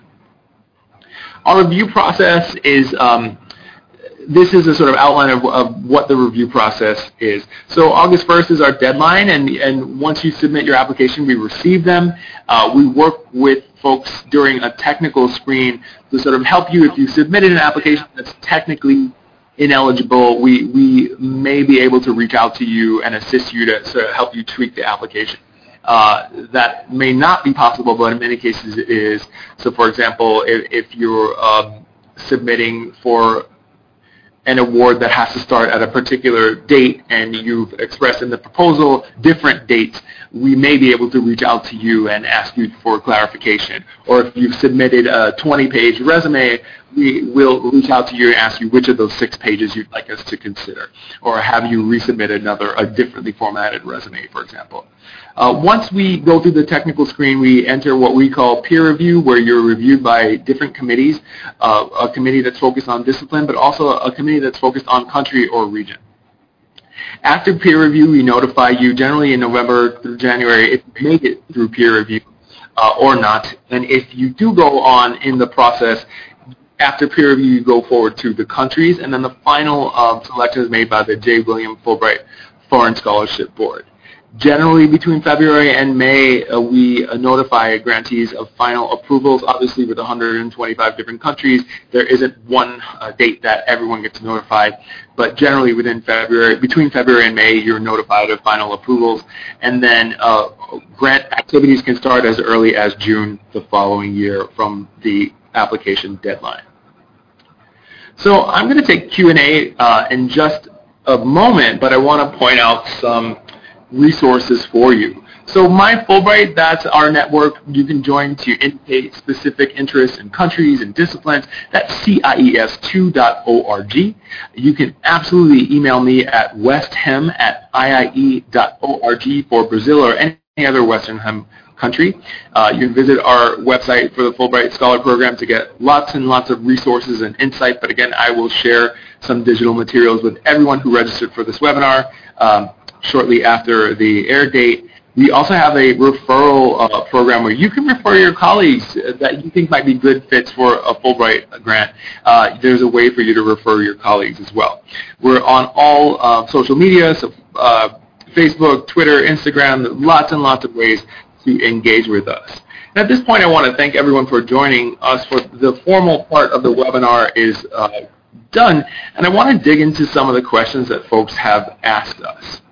Our review process is, um, this is a sort of outline of, of what the review process is. So August first is our deadline, and, and once you submit your application, we receive them. Uh, we work with folks during a technical screen to sort of help you if you submitted an application that's technically ineligible. We, we may be able to reach out to you and assist you to sort of help you tweak the application. Uh, that may not be possible, but in many cases it is. So for example, if, if you're um, submitting for an award that has to start at a particular date and you've expressed in the proposal different dates, we may be able to reach out to you and ask you for clarification. Or if you've submitted a twenty page resume, we will reach out to you and ask you which of those six pages you'd like us to consider, or have you resubmit another, a differently formatted resume, for example. Uh, once we go through the technical screen, we enter what we call peer review, where you're reviewed by different committees, uh, a committee that's focused on discipline, but also a committee that's focused on country or region. After peer review, we notify you generally in November through January if you make it through peer review uh, or not. And if you do go on in the process, after peer review, you go forward to the countries, and then the final um, selection is made by the J. William Fulbright Foreign Scholarship Board. Generally, between February and May, uh, we uh, notify grantees of final approvals. Obviously, with one hundred twenty-five different countries, there isn't one uh, date that everyone gets notified. But generally, within February, between February and May, you're notified of final approvals. And then uh, grant activities can start as early as June the following year from the application deadline. So I'm going to take Q and A uh, in just a moment, but I want to point out some resources for you. So My Fulbright, that's our network. You can join to indicate specific interests in countries and disciplines. That's C I E S two dot org. You can absolutely email me at westhem at I I E dot org for Brazil or any other Western Hem country. Uh, you can visit our website for the Fulbright Scholar Program to get lots and lots of resources and insight. But again, I will share some digital materials with everyone who registered for this webinar um, shortly after the air date. We also have a referral uh, program where you can refer your colleagues that you think might be good fits for a Fulbright grant. Uh, there's a way for you to refer your colleagues as well. We're on all uh, social media, so uh, Facebook, Twitter, Instagram, lots and lots of ways to engage with us. And at this point, I want to thank everyone for joining us. For the formal part of the webinar is uh, done, and I want to dig into some of the questions that folks have asked us.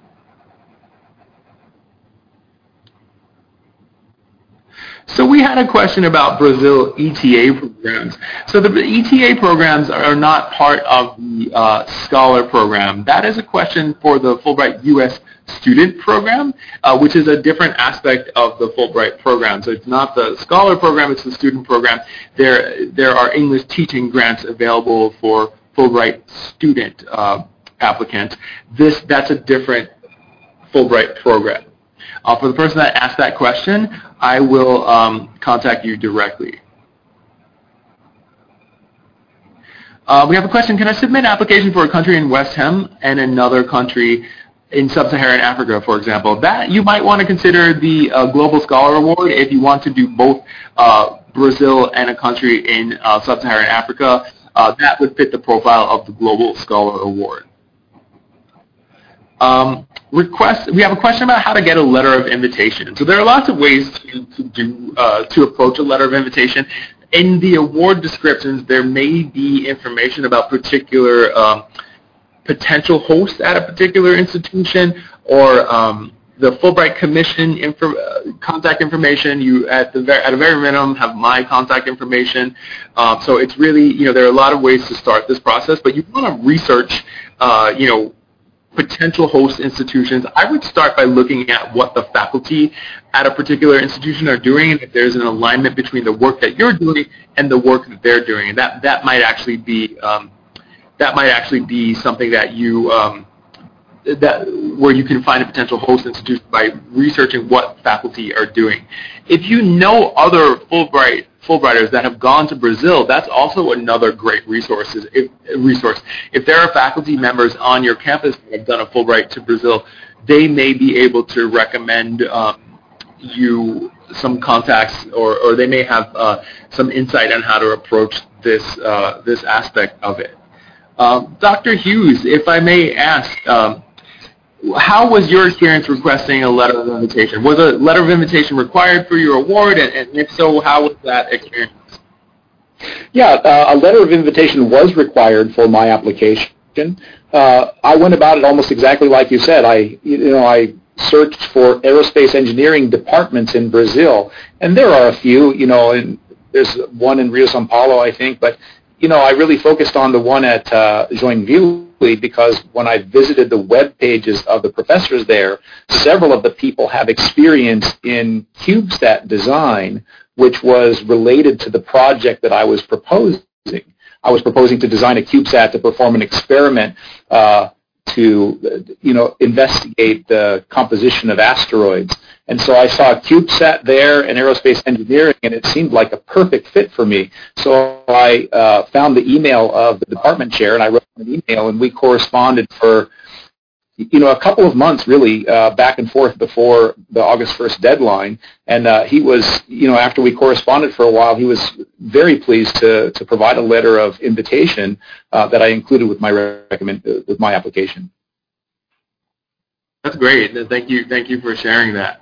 So we had a question about Brazil E T A programs. So the E T A programs are not part of the uh, Scholar program. That is a question for the Fulbright U S Student program, uh, which is a different aspect of the Fulbright program. So it's not the Scholar program, it's the Student program. There, there are English teaching grants available for Fulbright student uh, applicants. This, that's a different Fulbright program. Uh, for the person that asked that question, I will um, contact you directly. Uh, we have a question. Can I submit an application for a country in West Hem and another country in Sub-Saharan Africa, for example? That you might want to consider the uh, Global Scholar Award if you want to do both uh, Brazil and a country in uh, Sub-Saharan Africa. Uh, that would fit the profile of the Global Scholar Award. Um, request, we have a question about how to get a letter of invitation. So there are lots of ways to, to do uh, to approach a letter of invitation. In the award descriptions, there may be information about particular um, potential hosts at a particular institution, or um, the Fulbright Commission info, uh, contact information. You at the very, at a very minimum have my contact information. Um, so it's really, you know, there are a lot of ways to start this process, but you want to research, uh, you know, potential host institutions, I would start by looking at what the faculty at a particular institution are doing, and if there's an alignment between the work that you're doing and the work that they're doing. And that, that might actually be um, that might actually be something that you um, that where you can find a potential host institution by researching what faculty are doing. If you know other Fulbright Fulbrighters that have gone to Brazil, that's also another great resource. If, resource. If there are faculty members on your campus that have done a Fulbright to Brazil, they may be able to recommend um, you some contacts, or, or they may have uh, some insight on how to approach this uh, this aspect of it. Um, Doctor Hughes, if I may ask, um, how was your experience requesting a letter of invitation? Was a letter of invitation required for your award, and, and if so, how was that experience? Yeah, uh, a letter of invitation was required for my application. Uh, I went about it almost exactly like you said. I, you know, I searched for aerospace engineering departments in Brazil, and there are a few. You know, and there's one in Rio São Paulo, I think, but you know, I really focused on the one at uh, Joinville, because when I visited the web pages of the professors there, several of the people have experience in CubeSat design, which was related to the project that I was proposing. I was proposing to design a CubeSat to perform an experiment uh, to, you know, investigate the composition of asteroids. And so I saw CubeSat there and aerospace engineering, and it seemed like a perfect fit for me. So I uh, found the email of the department chair, and I wrote an email, and we corresponded for, you know, a couple of months, really, uh, back and forth before the August first deadline. And uh, he was, you know, after we corresponded for a while, he was very pleased to, to provide a letter of invitation uh, that I included with my recommend with my application. That's great. Thank you. Thank you for sharing that.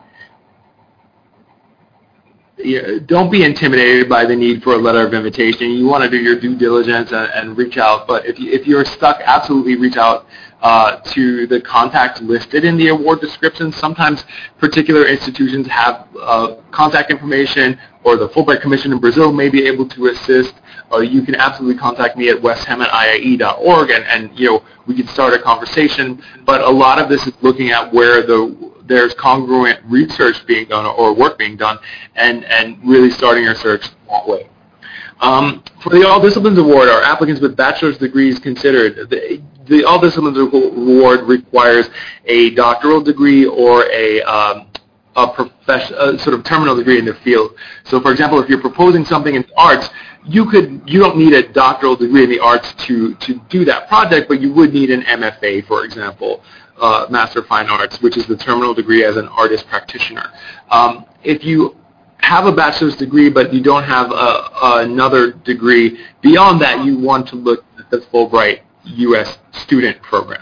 Yeah, don't be intimidated by the need for a letter of invitation. You want to do your due diligence and, and reach out. But if, you, if you're stuck, absolutely reach out uh, to the contacts listed in the award description. Sometimes particular institutions have uh, contact information, or the Fulbright Commission in Brazil may be able to assist. Or you can absolutely contact me at westham at I I E dot org, and, and you know, we can start a conversation. But a lot of this is looking at where the there's congruent research being done or work being done, and, and really starting your search that way. Um, for the All Disciplines Award, our applicants with bachelor's degrees considered. The, the All Disciplines Award requires a doctoral degree or a, um, a, profession, a sort of terminal degree in the field. So, for example, if you're proposing something in arts, you could you don't need a doctoral degree in the arts to, to do that project, but you would need an M F A, for example. Uh, Master of Fine Arts, which is the terminal degree as an artist practitioner. Um, if you have a bachelor's degree but you don't have a, another degree beyond that, you want to look at the Fulbright U S student program.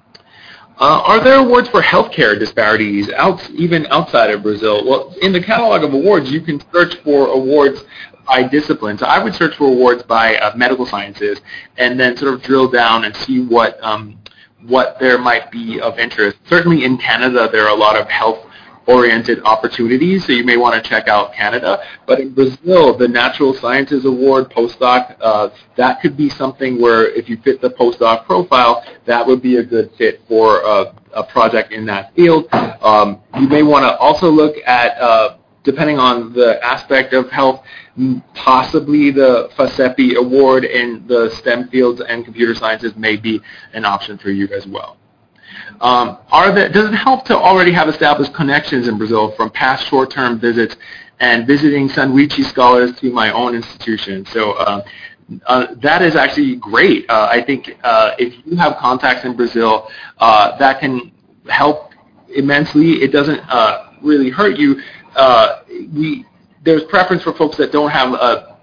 Uh, are there awards for healthcare disparities, out, even outside of Brazil? Well, in the catalog of awards, you can search for awards by discipline. So I would search for awards by uh, medical sciences, and then sort of drill down and see what um, what there might be of interest. Certainly in Canada, there are a lot of health-oriented opportunities, so you may want to check out Canada. But in Brazil, the Natural Sciences Award, postdoc, uh, that could be something where if you fit the postdoc profile, that would be a good fit for uh, a project in that field. Um, you may want to also look at, uh, depending on the aspect of health, possibly the FACEP award in the STEM fields and computer sciences may be an option for you as well. Um, are there, does it help to already have established connections in Brazil from past short-term visits and visiting Sandwich scholars to my own institution? So uh, uh, that is actually great. Uh, I think uh, if you have contacts in Brazil, uh, that can help immensely. It doesn't uh, really hurt you. Uh, we There's preference for folks that don't have a,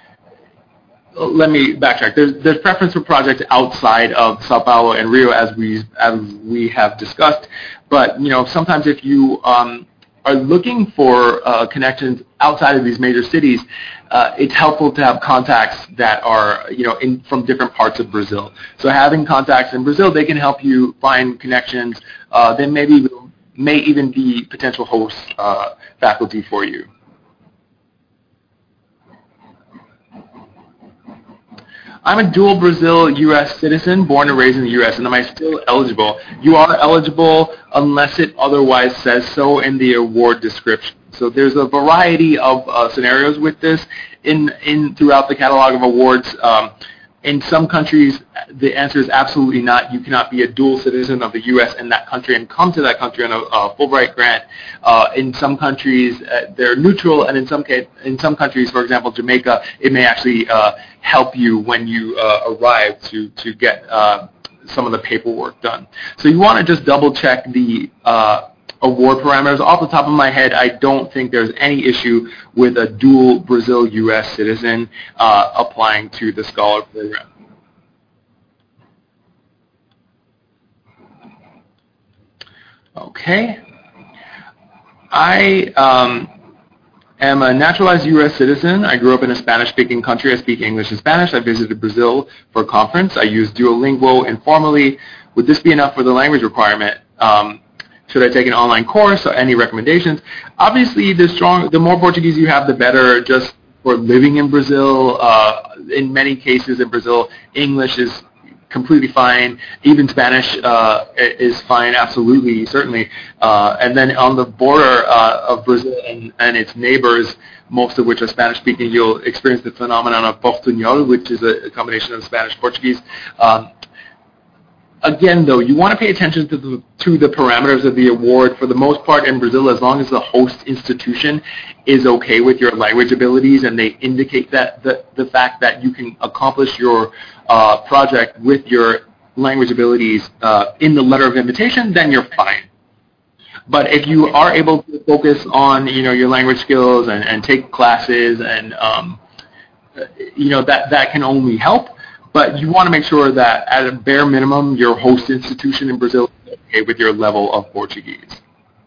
let me backtrack. There's, there's preference for projects outside of Sao Paulo and Rio, as we, as we have discussed. But, you know, sometimes if you um, are looking for uh, connections outside of these major cities, uh, it's helpful to have contacts that are, you know, in, from different parts of Brazil. So having contacts in Brazil, they can help you find connections uh, that maybe may even be potential host uh, faculty for you. I'm a dual Brazil U S citizen, born and raised in the U S, and am I still eligible? You are eligible unless it otherwise says so in the award description. So there's a variety of uh, scenarios with this in, in throughout the catalog of awards. Um, In some countries, the answer is absolutely not. You cannot be a dual citizen of the U S and that country and come to that country on a, a Fulbright grant. Uh, in some countries, uh, they're neutral, and in some case, in some countries, for example, Jamaica, it may actually uh, help you when you uh, arrive to to get uh, some of the paperwork done. So you want to just double check the uh, award parameters. Off the top of my head, I don't think there's any issue with a dual Brazil U S citizen uh, applying to the Scholar program. Okay. I um, am a naturalized U S citizen. I grew up in a Spanish-speaking country. I speak English and Spanish. I visited Brazil for a conference. I use Duolingo informally. Would this be enough for the language requirement? Um, Should I take an online course, or any recommendations? Obviously, the strong, the more Portuguese you have, the better. Just for living in Brazil, uh, in many cases in Brazil, English is completely fine. Even Spanish uh, is fine, absolutely, certainly. Uh, and then on the border uh, of Brazil and, and its neighbors, most of which are Spanish-speaking, you'll experience the phenomenon of Portunhol, which is a combination of Spanish-Portuguese. Um, Again, though, you want to pay attention to the, to the parameters of the award. For the most part in Brazil, as long as the host institution is okay with your language abilities and they indicate that the, the fact that you can accomplish your uh, project with your language abilities uh, in the letter of invitation, then you're fine. But if you are able to focus on, you know, your language skills and, and take classes, and um, you know, that that can only help. But you want to make sure that at a bare minimum, your host institution in Brazil is okay with your level of Portuguese.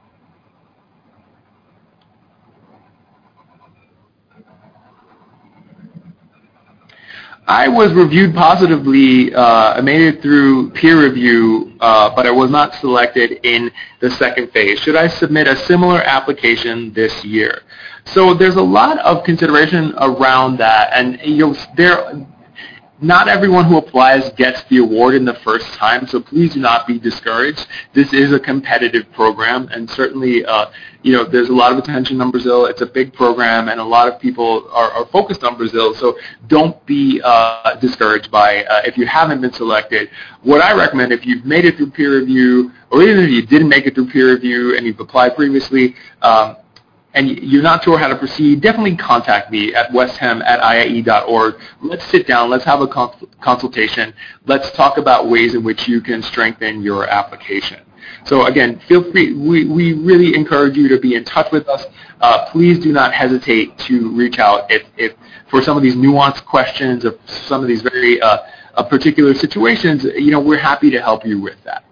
I was reviewed positively. Uh, I made it through peer review, uh, but I was not selected in the second phase. Should I submit a similar application this year? So there's a lot of consideration around that, and you know, there. Not everyone who applies gets the award in the first time, so please do not be discouraged. This is a competitive program, and certainly, uh, you know, there's a lot of attention on Brazil. It's a big program, and a lot of people are, are focused on Brazil, so don't be uh, discouraged by uh, if you haven't been selected. What I recommend, if you've made it through peer review, or even if you didn't make it through peer review and you've applied previously, um, and you're not sure how to proceed, definitely contact me at westham at I I E dot org. Let's sit down. Let's have a consultation. Let's talk about ways in which you can strengthen your application. So again, feel free. We, we really encourage you to be in touch with us. Uh, please do not hesitate to reach out if, if for some of these nuanced questions or some of these very uh, uh, particular situations, you know, we're happy to help you with that.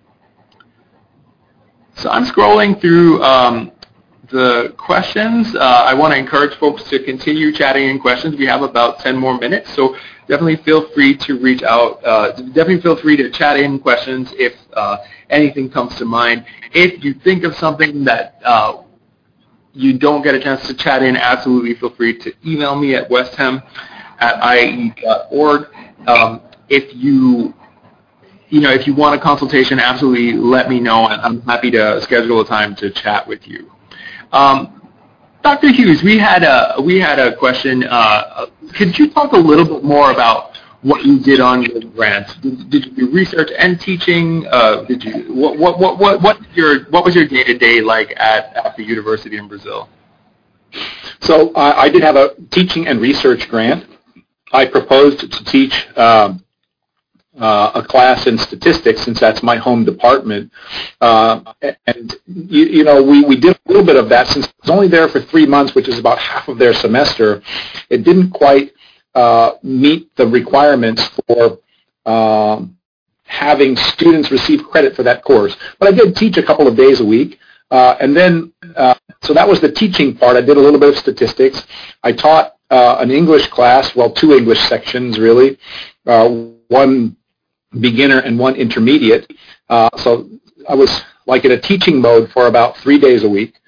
So I'm scrolling through um, the questions. Uh, I want to encourage folks to continue chatting in questions. We have about ten more minutes, so definitely feel free to reach out. Uh, definitely feel free to chat in questions if uh, anything comes to mind. If you think of something that uh, you don't get a chance to chat in, absolutely feel free to email me at westham at I I E dot org. Um, if you you know, if you want a consultation, absolutely let me know, and I'm happy to schedule a time to chat with you. Um, Doctor Hughes, we had a we had a question. Uh, could you talk a little bit more about what you did on your grant? Did, did you do research and teaching? Uh, did you what what what what what your what was your day to day like at at the university in Brazil? So uh, I did have a teaching and research grant. I proposed to teach um, Uh, a class in statistics, since that's my home department. Uh, and, you, you know, we, we did a little bit of that. Since I was only there for three months, which is about half of their semester, it didn't quite uh, meet the requirements for um, having students receive credit for that course. But I did teach a couple of days a week. Uh, and then, uh, so that was the teaching part. I did a little bit of statistics. I taught uh, an English class, well, two English sections, really. Uh, one beginner and one intermediate. Uh, so I was like in a teaching mode for about three days a week.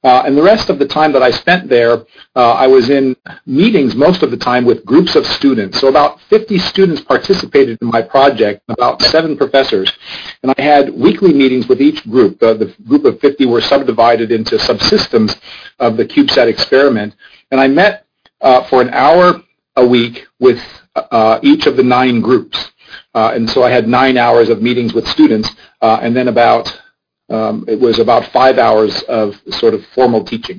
Uh, and the rest of the time that I spent there, uh, I was in meetings most of the time with groups of students. So about fifty students participated in my project, about seven professors. And I had weekly meetings with each group. Uh, the group of fifty were subdivided into subsystems of the CubeSat experiment. And I met uh, for an hour a week with uh, each of the nine groups. Uh, and so I had nine hours of meetings with students, uh, and then about Um, it was about five hours of sort of formal teaching.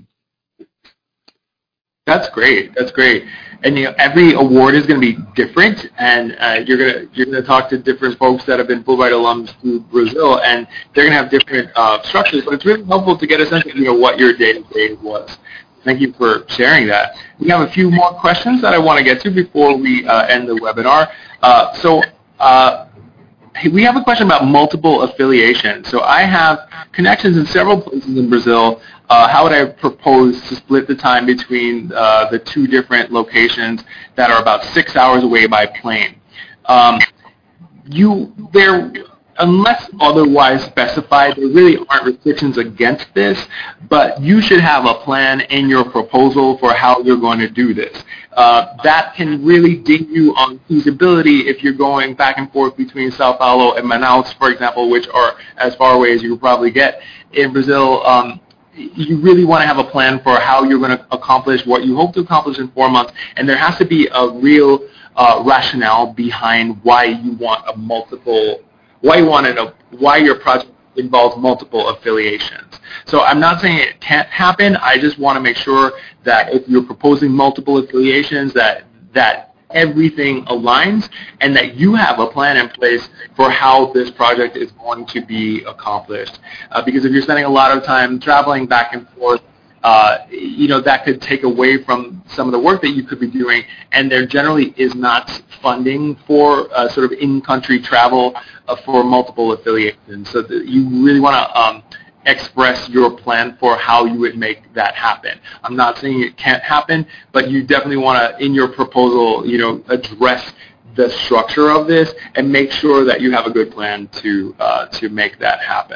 That's great. That's great. And you know, every award is going to be different, and uh, you're going to you're going to talk to different folks that have been Fulbright alums through Brazil, and they're going to have different uh, structures. But it's really helpful to get a sense of you know what your day to day was. Thank you for sharing that. We have a few more questions that I want to get to before we uh, end the webinar. Uh, so. Uh, Hey, we have a question about multiple affiliation. So I have connections in several places in Brazil. Uh, how would I propose to split the time between uh, the two different locations that are about six hours away by plane? Um, you, there, unless otherwise specified, there really aren't restrictions against this, but you should have a plan in your proposal for how you're going to do this. Uh, that can really ding you on feasibility if you're going back and forth between Sao Paulo and Manaus, for example, which are as far away as you could probably get in Brazil. Um, you really want to have a plan for how you're going to accomplish what you hope to accomplish in four months, and there has to be a real uh, rationale behind why you want a multiple, why you want to, why your project involves multiple affiliations. So I'm not saying it can't happen. I just want to make sure that if you're proposing multiple affiliations, that that everything aligns and that you have a plan in place for how this project is going to be accomplished. Uh, because if you're spending a lot of time traveling back and forth, uh, you know, that could take away from some of the work that you could be doing, and there generally is not funding for uh, sort of in-country travel uh, for multiple affiliations. So that you really want to um, express your plan for how you would make that happen. I'm not saying it can't happen, but you definitely want to, in your proposal, you know, address the structure of this and make sure that you have a good plan to uh, to make that happen.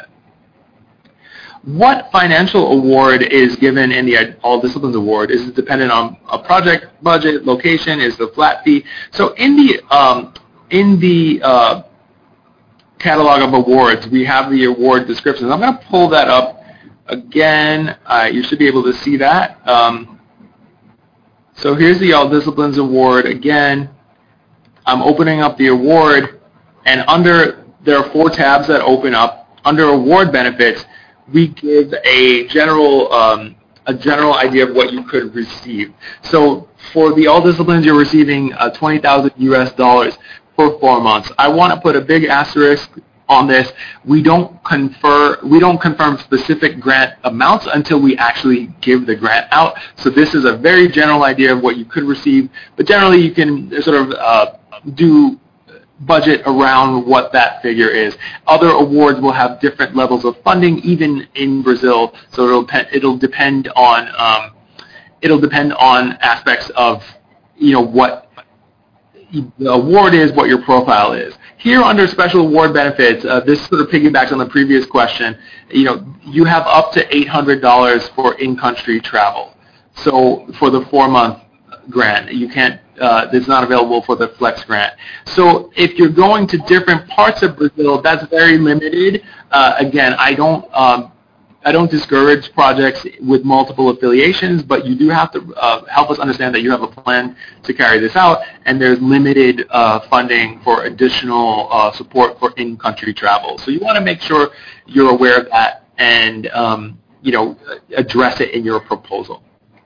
What financial award is given in the All Disciplines Award? Is it dependent on a project budget, location? Is the flat fee? So in the um, in the uh, catalog of awards, we have the award descriptions. I'm going to pull that up again. Uh, you should be able to see that. Um, so here's the All Disciplines Award again. I'm opening up the award, and under there are four tabs that open up. Under award benefits, we give a general um, a general idea of what you could receive. So for the All Disciplines, you're receiving uh, twenty thousand U S dollars for four months. I want to put a big asterisk on this. We don't confer, we don't confirm specific grant amounts until we actually give the grant out. So this is a very general idea of what you could receive, but generally you can sort of uh, do budget around what that figure is. Other awards will have different levels of funding, even in Brazil. So it'll it'll depend on um, it'll depend on aspects of you know what the award is, what your profile is. Here under special award benefits, uh, this sort of piggybacks on the previous question. You know, you have up to eight hundred dollars for in-country travel. So for the four-month grant, you can't. Uh, it's not available for the Flex grant. So if you're going to different parts of Brazil, that's very limited. Uh, again, I don't. Um, I don't discourage projects with multiple affiliations, but you do have to uh, help us understand that you have a plan to carry this out, and there's limited uh, funding for additional uh, support for in-country travel. So you want to make sure you're aware of that and um, you know address it in your proposal.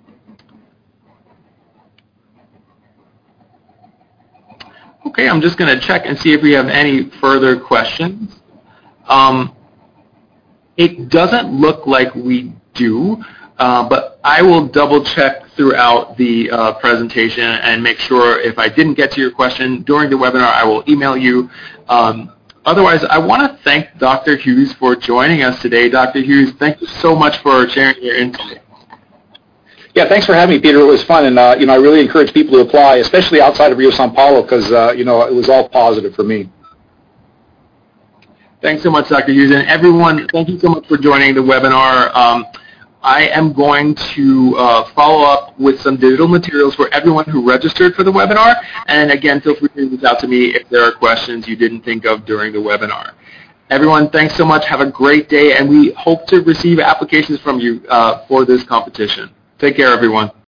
Okay, I'm just going to check and see if we have any further questions. Um, it doesn't look like we do, uh, but I will double check throughout the uh, presentation and make sure if I didn't get to your question during the webinar, I will email you. Um, otherwise, I want to thank Doctor Hughes for joining us today. Doctor Hughes, thank you so much for sharing your insight. Yeah, thanks for having me, Peter. It was fun, and uh, you know, I really encourage people to apply, especially outside of Rio Sao Paulo, because uh, you know, it was all positive for me. Thanks so much, Doctor Hughes, and everyone. Thank you so much for joining the webinar. Um, I am going to uh, follow up with some digital materials for everyone who registered for the webinar. And again, feel free to reach out to me if there are questions you didn't think of during the webinar. Everyone, thanks so much. Have a great day, and we hope to receive applications from you uh, for this competition. Take care, everyone.